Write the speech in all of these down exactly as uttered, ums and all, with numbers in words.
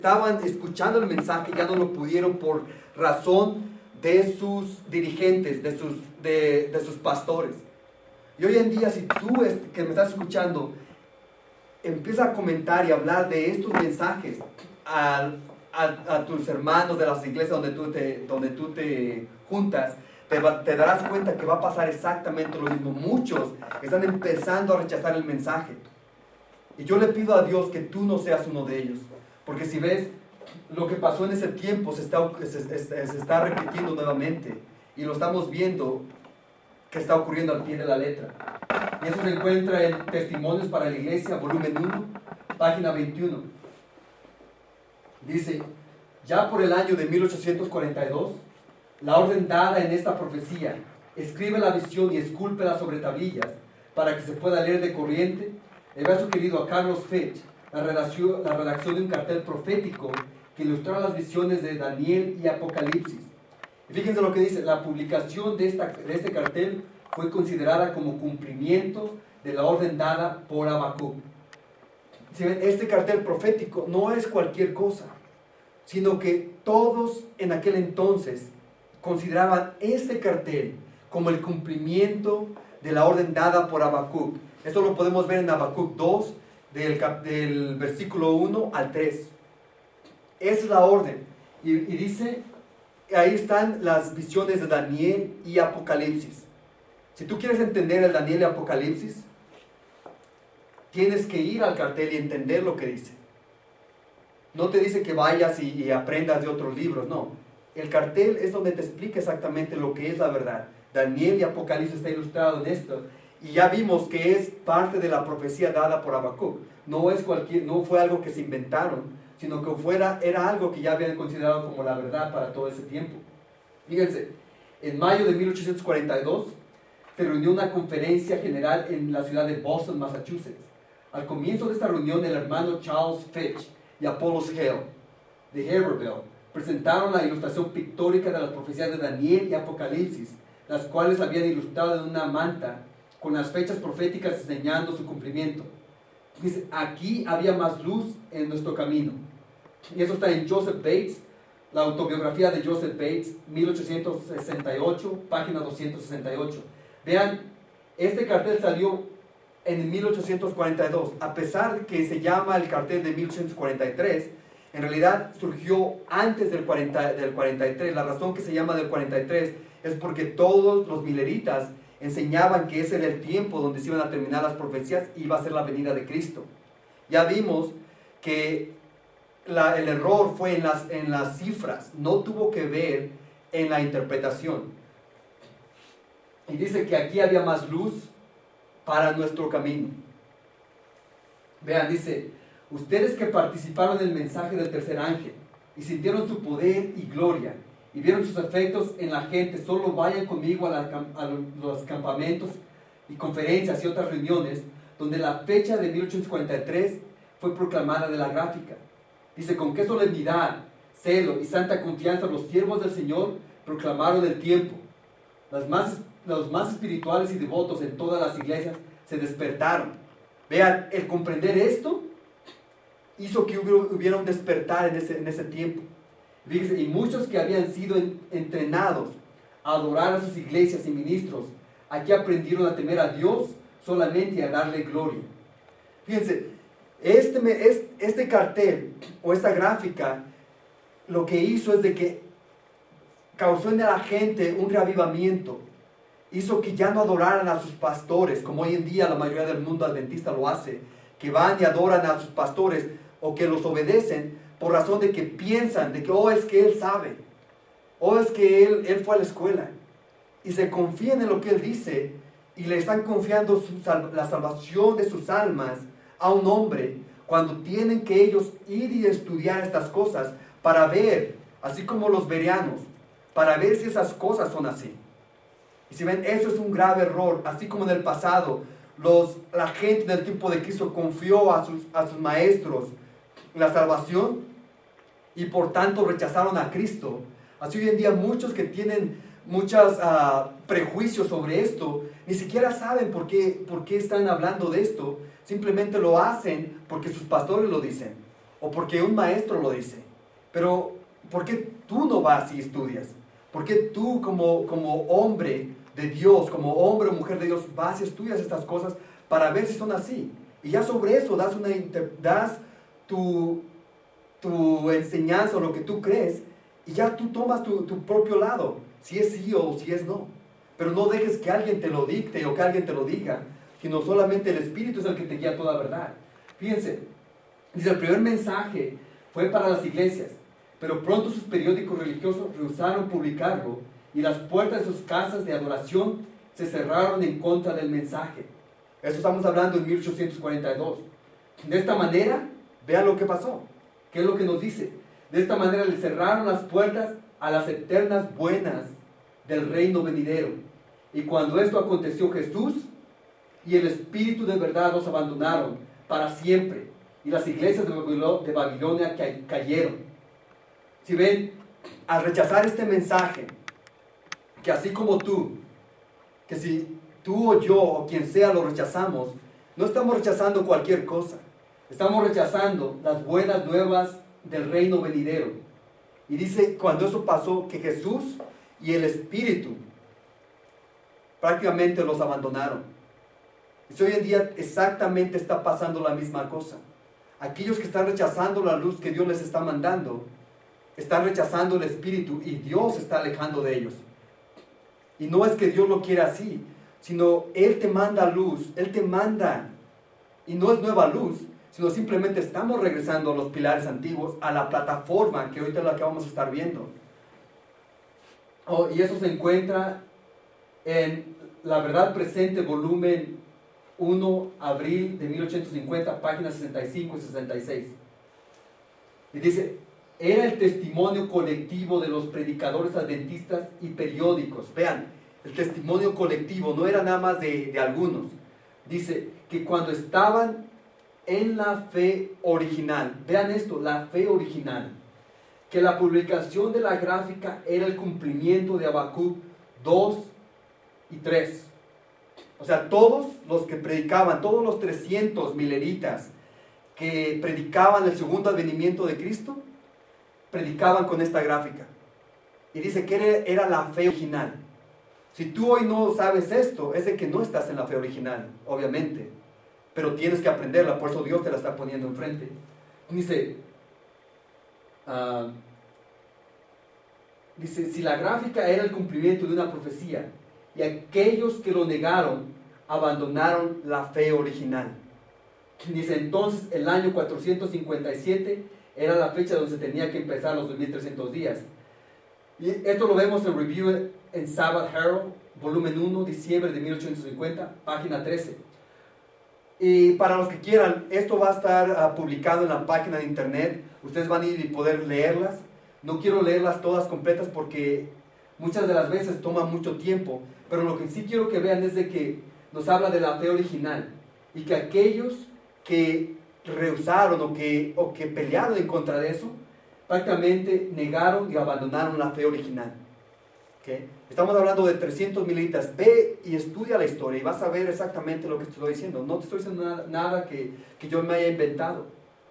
estaban escuchando el mensaje ya no lo pudieron por razón de sus dirigentes, de sus, de, de sus pastores. Y hoy en día, si tú es, que me estás escuchando, empieza a comentar y hablar de estos mensajes a, a, a tus hermanos de las iglesias donde tú te, donde tú te juntas, te, va, te darás cuenta que va a pasar exactamente lo mismo. Muchos están empezando a rechazar el mensaje. Y yo le pido a Dios que tú no seas uno de ellos. Porque si ves, lo que pasó en ese tiempo se está, se, se, se está repitiendo nuevamente. Y lo estamos viendo que está ocurriendo al pie de la letra. Y eso se encuentra en Testimonios para la Iglesia, volumen uno, página veintiuno. Dice, ya por el año de mil ochocientos cuarenta y dos, la orden dada en esta profecía, escribe la visión y escúlpela sobre tablillas, para que se pueda leer de corriente, le había sugerido a Carlos Fetch la redacción, la redacción de un cartel profético que ilustrara las visiones de Daniel y Apocalipsis. Y fíjense lo que dice, la publicación de, esta, de este cartel fue considerada como cumplimiento de la orden dada por Habacuc. Si ven, este cartel profético no es cualquier cosa, sino que todos en aquel entonces consideraban este cartel como el cumplimiento de la orden dada por Habacuc. Esto lo podemos ver en Habacuc dos, del, del versículo uno al tres. Esa es la orden. Y, y dice, ahí están las visiones de Daniel y Apocalipsis. Si tú quieres entender el Daniel y Apocalipsis, tienes que ir al cartel y entender lo que dice. No te dice que vayas y, y aprendas de otros libros, no. El cartel es donde te explica exactamente lo que es la verdad. Daniel y Apocalipsis está ilustrado en esto. Y ya vimos que es parte de la profecía dada por Habacuc. No, es cualquier, no fue algo que se inventaron, sino que fuera, era algo que ya habían considerado como la verdad para todo ese tiempo. Fíjense, en mayo de mil ochocientos cuarenta y dos se reunió una conferencia general en la ciudad de Boston, Massachusetts. Al comienzo de esta reunión, el hermano Charles Fitch y Apollos Hale de Haverhill presentaron la ilustración pictórica de las profecías de Daniel y Apocalipsis, las cuales habían ilustrado en una manta con las fechas proféticas enseñando su cumplimiento. Dice, aquí había más luz en nuestro camino. Y eso está en Joseph Bates, la autobiografía de Joseph Bates, mil ochocientos sesenta y ocho, página doscientos sesenta y ocho. Vean, este cartel salió en mil ochocientos cuarenta y dos. A pesar de que se llama el cartel de mil ochocientos cuarenta y tres, en realidad surgió antes del, cuarenta, del cuarenta y tres. La razón que se llama del cuarenta y tres es porque todos los mileritas enseñaban que ese era el tiempo donde se iban a terminar las profecías y iba a ser la venida de Cristo. Ya vimos que la, el error fue en las, en las cifras, no tuvo que ver en la interpretación. Y dice que aquí había más luz para nuestro camino. Vean, dice, ustedes que participaron en el mensaje del tercer ángel y sintieron su poder y gloria, y vieron sus efectos en la gente, solo vayan conmigo a, la, a los campamentos y conferencias y otras reuniones donde la fecha de mil ochocientos cuarenta y tres fue proclamada de la gráfica. Dice, con qué solemnidad, celo y santa confianza los siervos del Señor proclamaron el tiempo. Las más, los más espirituales y devotos en todas las iglesias se despertaron. Vean, el comprender esto hizo que hubiera un despertar en ese, en ese tiempo. Fíjense, y muchos que habían sido en, entrenados a adorar a sus iglesias y ministros, aquí aprendieron a temer a Dios solamente y a darle gloria. Fíjense, este, este, este cartel o esta gráfica lo que hizo es de que causó en la gente un reavivamiento. Hizo que ya no adoraran a sus pastores, como hoy en día la mayoría del mundo adventista lo hace, que van y adoran a sus pastores o que los obedecen por razón de que piensan, de que, oh, es que él sabe, oh, es que él, él fue a la escuela, y se confían en lo que él dice, y le están confiando su, la salvación de sus almas a un hombre, cuando tienen que ellos ir y estudiar estas cosas, para ver, así como los bereanos, para ver si esas cosas son así. Y si ven, eso es un grave error, así como en el pasado, los, la gente del tiempo de Cristo confió a sus, a sus maestros la salvación, y por tanto rechazaron a Cristo. Así hoy en día muchos que tienen muchos uh, prejuicios sobre esto, ni siquiera saben por qué, por qué están hablando de esto, simplemente lo hacen porque sus pastores lo dicen. o porque un maestro lo dice. Pero, ¿por qué tú no vas y estudias? ¿Por qué tú como, como hombre de Dios, como hombre o mujer de Dios, vas y estudias estas cosas para ver si son así? Y ya sobre eso das, una, das tu, tu enseñanza o lo que tú crees, y ya tú tomas tu, tu propio lado, si es sí o si es no. Pero no dejes que alguien te lo dicte o que alguien te lo diga, sino solamente el Espíritu es el que te guía a toda verdad. Fíjense, dice, el primer mensaje fue para las iglesias, pero pronto sus periódicos religiosos rehusaron publicarlo y las puertas de sus casas de adoración se cerraron en contra del mensaje. Esto estamos hablando en mil ochocientos cuarenta y dos. De esta manera, vean lo que pasó. ¿Qué es lo que nos dice? De esta manera le cerraron las puertas a las eternas buenas del reino venidero. Y cuando esto aconteció, Jesús y el Espíritu de verdad los abandonaron para siempre. Y las iglesias de Babilonia cayeron. Si ven, al rechazar este mensaje, que así como tú, que si tú o yo o quien sea lo rechazamos, no estamos rechazando cualquier cosa. Estamos rechazando las buenas nuevas del reino venidero. Y dice, cuando eso pasó, que Jesús y el Espíritu prácticamente los abandonaron. Y hoy en día exactamente está pasando la misma cosa. Aquellos que están rechazando la luz que Dios les está mandando, están rechazando el Espíritu y Dios está alejando de ellos. Y no es que Dios lo quiera así, sino Él te manda luz, Él te manda, y no es nueva luz, sino simplemente estamos regresando a los pilares antiguos, a la plataforma que ahorita es la que vamos a estar viendo. Oh, y eso se encuentra en La Verdad Presente, volumen uno, abril de mil ochocientos cincuenta, páginas sesenta y cinco y sesenta y seis. Y dice, era el testimonio colectivo de los predicadores adventistas y periódicos. Vean, el testimonio colectivo no era nada más de, de algunos. Dice que cuando estaban en la fe original, vean esto, la fe original, que la publicación de la gráfica era el cumplimiento de Habacuc dos y tres. O sea, todos los que predicaban, todos los trescientos mileritas que predicaban el segundo advenimiento de Cristo, predicaban con esta gráfica. Y dice que era, era la fe original. Si tú hoy no sabes esto, es de que no estás en la fe original, obviamente. Pero tienes que aprenderla, por eso Dios te la está poniendo enfrente. Dice, uh, dice, si la gráfica era el cumplimiento de una profecía, y aquellos que lo negaron abandonaron la fe original. Dice, entonces el año cuatrocientos cincuenta y siete era la fecha donde se tenía que empezar los dos mil trescientos días. Y esto lo vemos en Review en Sabbath Herald, volumen uno, diciembre de mil ochocientos cincuenta, página trece. Y para los que quieran, esto va a estar uh, publicado en la página de internet. Ustedes van a ir y poder leerlas. No quiero leerlas todas completas porque muchas de las veces toma mucho tiempo. Pero lo que sí quiero que vean es de que nos habla de la fe original. Y que aquellos que rehusaron o que, o que pelearon en contra de eso, prácticamente negaron y abandonaron la fe original. ¿Okay? Estamos hablando de trescientos mililitas. Ve y estudia la historia y vas a ver exactamente lo que te estoy diciendo. No te estoy diciendo nada, nada que, que yo me haya inventado.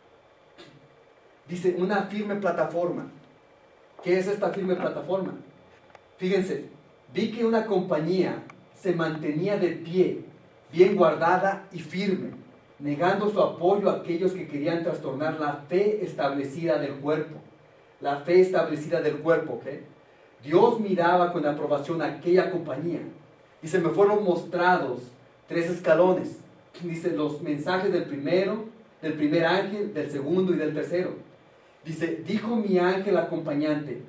Dice, una firme plataforma. ¿Qué es esta firme plataforma? Fíjense, vi que una compañía se mantenía de pie, bien guardada y firme, negando su apoyo a aquellos que querían trastornar la fe establecida del cuerpo. La fe establecida del cuerpo, ¿ok? Dios miraba con aprobación a aquella compañía. Y se me fueron mostrados tres escalones. Dice, los mensajes del primero, del primer ángel, del segundo y del tercero. Dice, dijo mi ángel acompañante,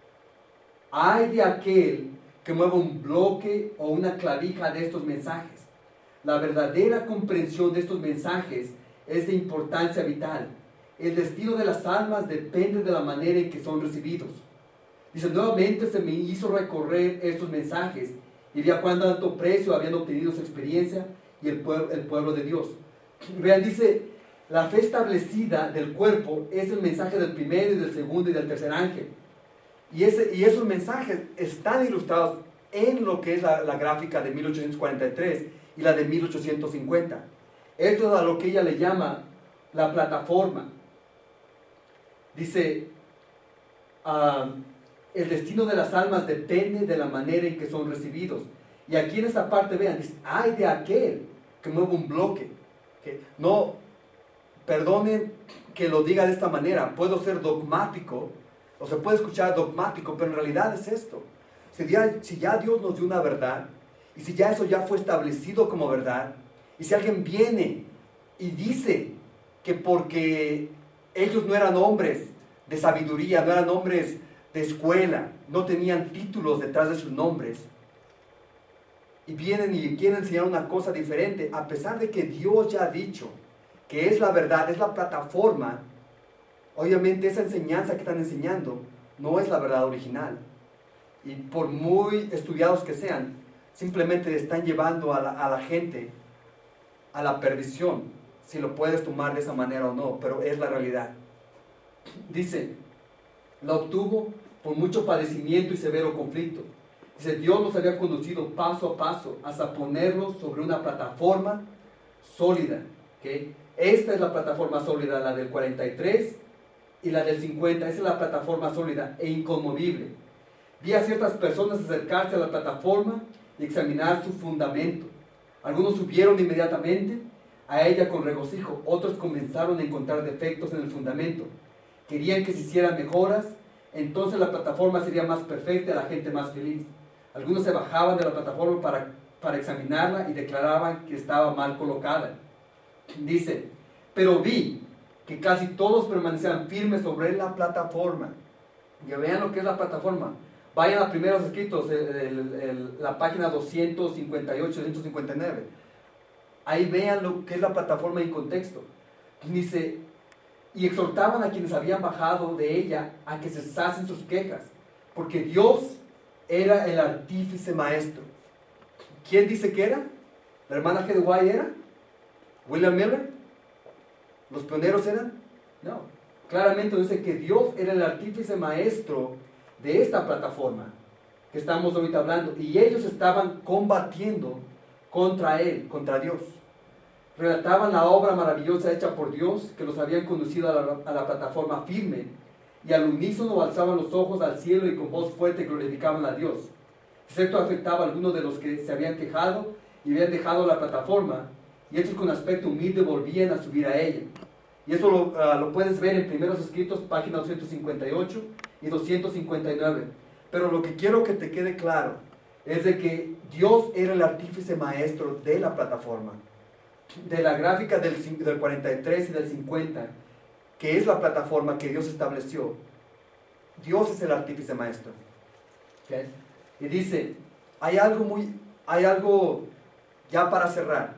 ay de aquel que mueva un bloque o una clavija de estos mensajes. La verdadera comprensión de estos mensajes es de importancia vital. El destino de las almas depende de la manera en que son recibidos. Dice, nuevamente se me hizo recorrer estos mensajes y vi a cuán alto precio habían obtenido su experiencia y el pueblo, el pueblo de Dios. Vean, dice, la fe establecida del cuerpo es el mensaje del primero y del segundo y del tercer ángel. Y, ese, y esos mensajes están ilustrados en lo que es la, la gráfica de mil ochocientos cuarenta y tres y la de mil ochocientos cincuenta. Esto es a lo que ella le llama la plataforma. Dice, uh, el destino de las almas depende de la manera en que son recibidos. Y aquí en esta parte, vean, dice, ay de aquel que mueve un bloque. Que no, perdonen que lo diga de esta manera, puedo ser dogmático, o se puede escuchar dogmático, pero en realidad es esto. Si ya, si ya Dios nos dio una verdad, y si ya eso ya fue establecido como verdad, y si alguien viene y dice que porque ellos no eran hombres de sabiduría, no eran hombres de escuela, no tenían títulos detrás de sus nombres, y vienen y quieren enseñar una cosa diferente, a pesar de que Dios ya ha dicho que es la verdad, es la plataforma, obviamente esa enseñanza que están enseñando no es la verdad original. Y por muy estudiados que sean, simplemente están llevando a la, a la gente a la perdición, si lo puedes tomar de esa manera o no, pero es la realidad. Dice, la obtuvo por mucho padecimiento y severo conflicto. Dice, Dios los había conducido paso a paso hasta ponerlos sobre una plataforma sólida. ¿Okay? Esta es la plataforma sólida, la del cuarenta y tres y la del cincuenta. Esa es la plataforma sólida e inconmovible. Vi a ciertas personas acercarse a la plataforma y examinar su fundamento. Algunos subieron inmediatamente a ella con regocijo. Otros comenzaron a encontrar defectos en el fundamento. Querían que se hicieran mejoras. Entonces la plataforma sería más perfecta y la gente más feliz. Algunos se bajaban de la plataforma para, para examinarla y declaraban que estaba mal colocada. Dice, pero vi que casi todos permanecían firmes sobre la plataforma. Y vean lo que es la plataforma. Vayan a primeros escritos, el, el, el, la página doscientos cincuenta y ocho, doscientos cincuenta y nueve. Ahí vean lo que es la plataforma en contexto. Dice, y exhortaban a quienes habían bajado de ella a que cesasen sus quejas, porque Dios era el artífice maestro. ¿Quién dice que era? ¿La hermana G D White era? ¿William Miller? ¿Los pioneros eran? No. Claramente dice que Dios era el artífice maestro de esta plataforma que estamos ahorita hablando, y ellos estaban combatiendo contra Él, contra Dios. Relataban la obra maravillosa hecha por Dios, que los habían conducido a la, a la plataforma firme, y al unísono alzaban los ojos al cielo y con voz fuerte glorificaban a Dios. Excepto afectaba a algunos de los que se habían quejado y habían dejado la plataforma, y estos con aspecto humilde volvían a subir a ella. Y eso lo, uh, lo puedes ver en Primeros Escritos, página doscientos cincuenta y ocho y doscientos cincuenta y nueve. Pero lo que quiero que te quede claro es de que Dios era el artífice maestro de la plataforma, de la gráfica del, del cuarenta y tres y del cincuenta, que es la plataforma que Dios estableció. Dios es el artífice maestro. ¿Okay? Y dice, hay algo muy, hay algo ya para cerrar,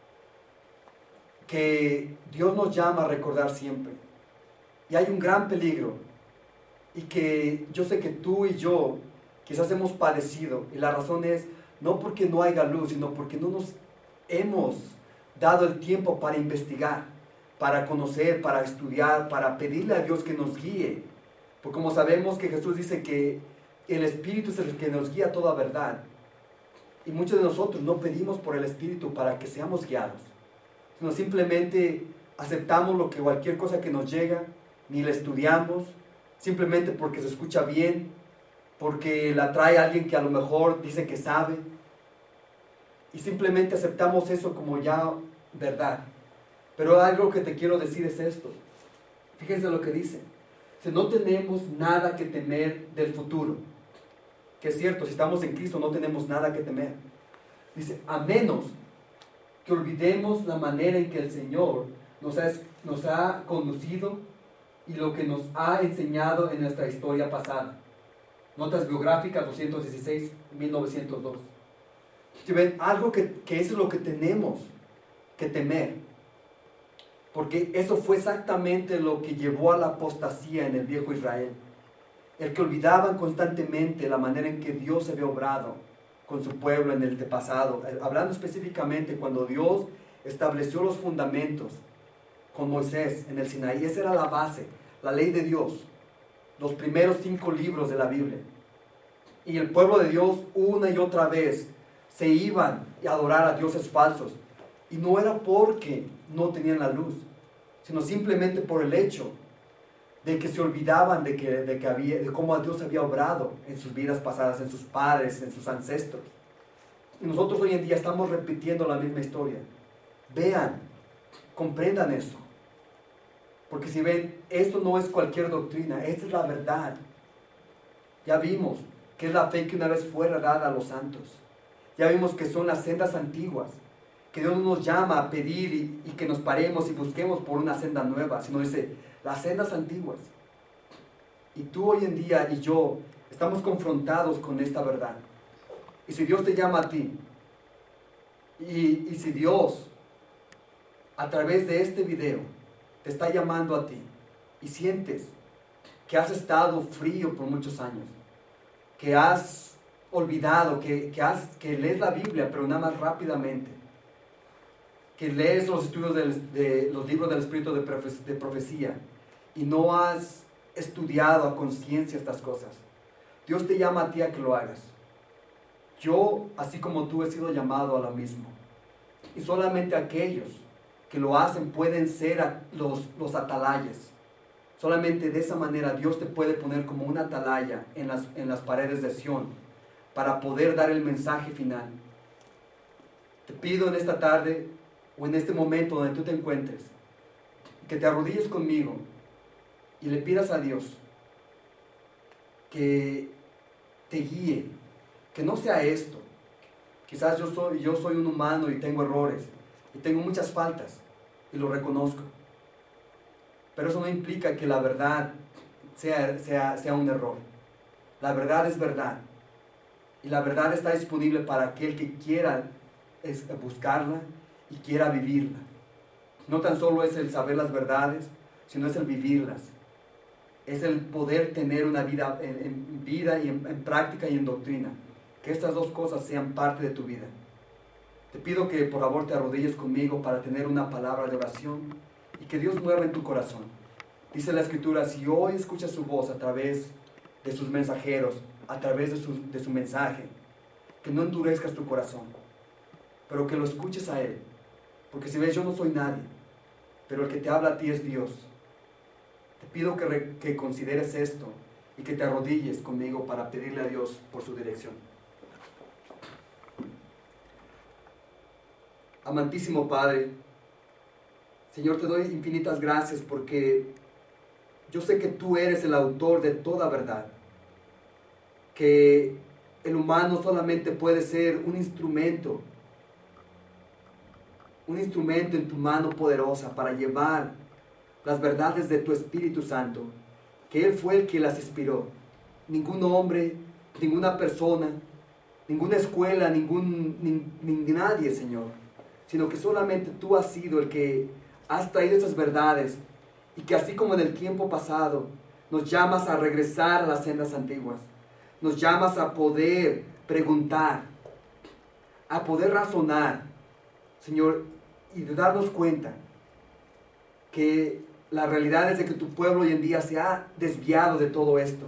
que Dios nos llama a recordar siempre. Y hay un gran peligro, y que yo sé que tú y yo quizás hemos padecido, y la razón es no porque no haya luz, sino porque no nos hemos dado el tiempo para investigar, para conocer, para estudiar, para pedirle a Dios que nos guíe. Porque como sabemos que Jesús dice que el Espíritu es el que nos guía a toda verdad, y muchos de nosotros no pedimos por el Espíritu para que seamos guiados, sino simplemente aceptamos lo que cualquier cosa que nos llega, ni la estudiamos, simplemente porque se escucha bien, porque la trae alguien que a lo mejor dice que sabe, y simplemente aceptamos eso como ya verdad. Pero algo que te quiero decir es esto. Fíjense lo que dice. Si no tenemos nada que temer del futuro, que es cierto, si estamos en Cristo no tenemos nada que temer. Dice, a menos que olvidemos la manera en que el Señor nos ha, nos ha conducido y lo que nos ha enseñado en nuestra historia pasada. Notas biográficas doscientos dieciséis, mil novecientos dos. ¿Sí ven? Algo que, que eso es lo que tenemos que temer. Porque eso fue exactamente lo que llevó a la apostasía en el viejo Israel. El que olvidaban constantemente la manera en que Dios había obrado con su pueblo en el pasado. Hablando específicamente cuando Dios estableció los fundamentos con Moisés en el Sinaí. Esa era la base, la ley de Dios. Los primeros cinco libros de la Biblia. Y el pueblo de Dios una y otra vez se iban a adorar a dioses falsos. Y no era porque no tenían la luz, sino simplemente por el hecho de que se olvidaban de, que, de, que había, de cómo Dios había obrado en sus vidas pasadas, en sus padres, en sus ancestros. Y nosotros hoy en día estamos repitiendo la misma historia. Vean, comprendan eso. Porque si ven, esto no es cualquier doctrina, esta es la verdad. Ya vimos que es la fe que una vez fue dada a los santos. Ya vimos que son las sendas antiguas, que Dios no nos llama a pedir y, y que nos paremos y busquemos por una senda nueva, sino dice, las sendas antiguas. Y tú hoy en día y yo estamos confrontados con esta verdad. Y si Dios te llama a ti, y, y si Dios, a través de este video, te está llamando a ti, y sientes que has estado frío por muchos años, que has olvidado, que, que, has, que lees la Biblia, pero nada más rápidamente, que lees los estudios del, de los libros del Espíritu de, profe, de profecía, y no has estudiado a conciencia estas cosas, Dios te llama a ti a que lo hagas. Yo, así como tú, he sido llamado a lo mismo. Y solamente aquellos que lo hacen pueden ser los, los atalayas. Solamente de esa manera Dios te puede poner como una atalaya en las, en las paredes de Sión para poder dar el mensaje final. Te pido en esta tarde o en este momento donde tú te encuentres que te arrodilles conmigo y le pidas a Dios que te guíe, que no sea esto. Quizás yo soy, yo soy un humano y tengo errores y tengo muchas faltas y lo reconozco. Pero eso no implica que la verdad sea, sea, sea un error. La verdad es verdad. Y la verdad está disponible para aquel que quiera buscarla y quiera vivirla. No tan solo es el saber las verdades, sino es el vivirlas. Es el poder tener una vida en, en vida y en, en práctica y en doctrina. Que estas dos cosas sean parte de tu vida. Te pido que por favor te arrodilles conmigo para tener una palabra de oración y que Dios mueva en tu corazón. Dice la Escritura, si hoy escuchas su voz a través de sus mensajeros, a través de su, de su mensaje, que no endurezcas tu corazón, pero que lo escuches a Él. Porque si ves, yo no soy nadie, pero el que te habla a ti es Dios. Te pido que, re, que consideres esto y que te arrodilles conmigo para pedirle a Dios por su dirección. Amantísimo Padre, Señor, te doy infinitas gracias porque yo sé que tú eres el autor de toda verdad, que el humano solamente puede ser un instrumento, un instrumento en tu mano poderosa para llevar las verdades de tu Espíritu Santo, que Él fue el que las inspiró. Ningún hombre, ninguna persona, ninguna escuela, ningún, ni, ni nadie, Señor, sino que solamente tú has sido el que has traído esas verdades y que así como en el tiempo pasado nos llamas a regresar a las sendas antiguas, nos llamas a poder preguntar, a poder razonar, Señor, y de darnos cuenta que la realidad es de que tu pueblo hoy en día se ha desviado de todo esto,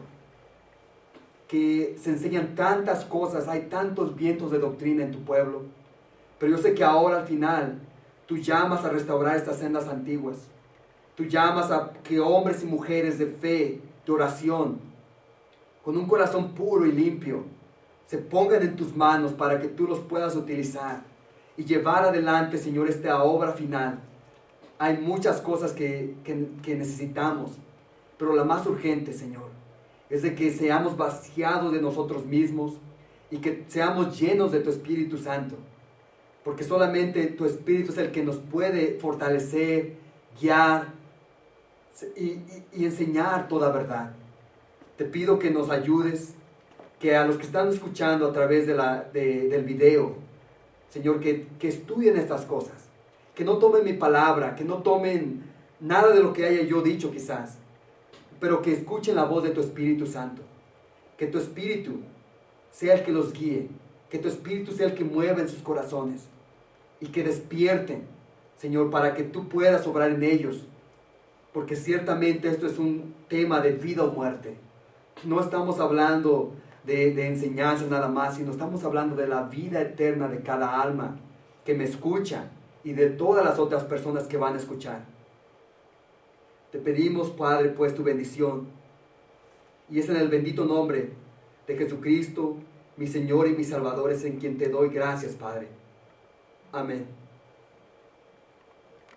que se enseñan tantas cosas, hay tantos vientos de doctrina en tu pueblo, pero yo sé que ahora al final tú llamas a restaurar estas sendas antiguas, tú llamas a que hombres y mujeres de fe, de oración, con un corazón puro y limpio, se pongan en tus manos para que tú los puedas utilizar y llevar adelante, Señor, esta obra final. Hay muchas cosas que, que, que necesitamos, pero la más urgente, Señor, es de que seamos vaciados de nosotros mismos y que seamos llenos de tu Espíritu Santo, porque solamente tu Espíritu es el que nos puede fortalecer, guiar y, y, y enseñar toda verdad. Te pido que nos ayudes, que a los que están escuchando a través de la, de, del video, Señor, que, que estudien estas cosas, que no tomen mi palabra, que no tomen nada de lo que haya yo dicho quizás, pero que escuchen la voz de tu Espíritu Santo, que tu Espíritu sea el que los guíe, que tu Espíritu sea el que mueva en sus corazones y que despierten, Señor, para que tú puedas obrar en ellos, porque ciertamente esto es un tema de vida o muerte. No estamos hablando de, de enseñanzas nada más, sino estamos hablando de la vida eterna de cada alma que me escucha y de todas las otras personas que van a escuchar. Te pedimos, Padre, pues tu bendición. Y es en el bendito nombre de Jesucristo, mi Señor y mi Salvador, es en quien te doy gracias, Padre. Amén.